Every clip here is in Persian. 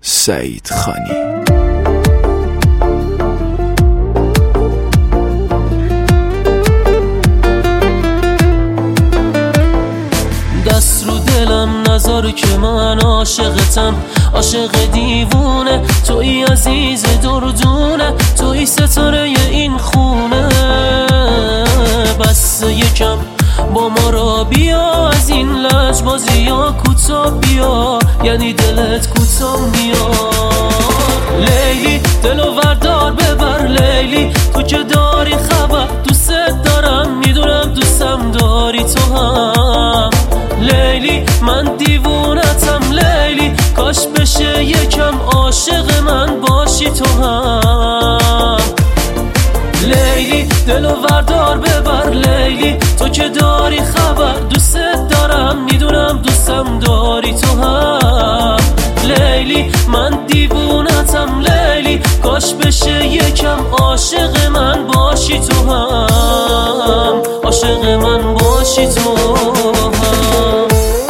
سعید خانی. دست رو دلم نذار که من عاشقتم، عاشق دیوونه، توی عزیز دردونه، توی ستاره این خونه. بس یکم با ما را بیا، از این لجبازی ها کوتا بیا، یعنی دلت کوتا میاد. لیلی دلو وردار ببر، لیلی تو که داری خبر، دوست دارم میدونم دوستم داری تو هم. لیلی من دیوونتم، لیلی کاش بشه یکم عاشق من باشی تو هم. لیلی دلو وردار ببر، لیلی تو که داری خبر، دوست دارم میدونم دوستم داری تو هم. لیلی من دیوونتم، لیلی کاش بشه یکم عاشق من باشی تو هم، عاشق من باشی تو هم.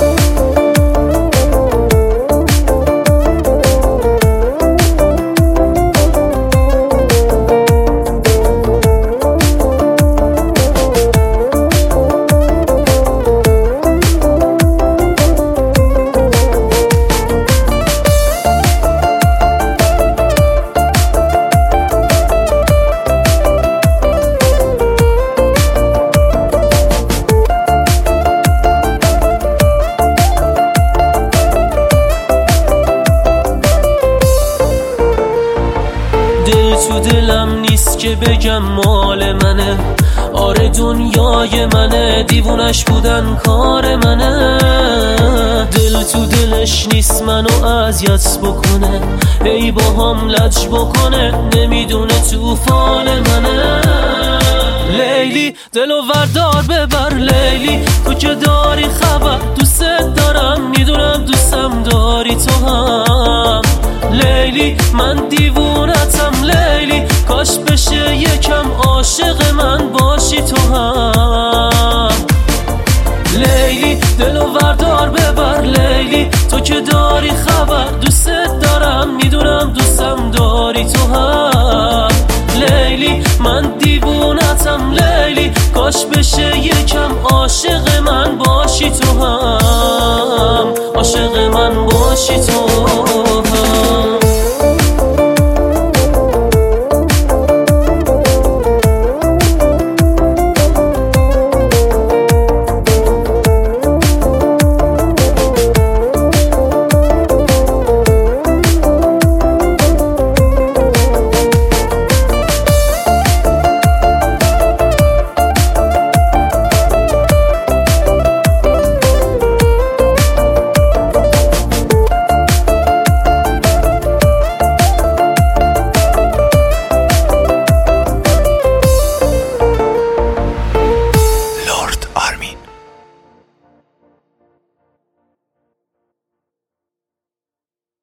تو دلم نیست که بگم مال منه، آره دنیای منه، دیوونش بودن کار منه. دل تو دلش نیست منو اذیت بکنه، ای با هم لج بکنه، نمیدونه توفان منه. لیلی دلو وردار ببر، لیلی تو که داری خبر، دوست دارم میدونم دوستم داری تو هم. لیلی من دیوونتم، لیلی کاش بشه یکم عاشق من باشی تو هم. لیلی دلو وردار ببر، لیلی تو که داری خبر، دوست دارم میدونم دوستم داری تو هم. لیلی من دیوونتم، لیلی کاش بشه یکم عاشق من باشی تو هم، عاشق من باشی تو هم.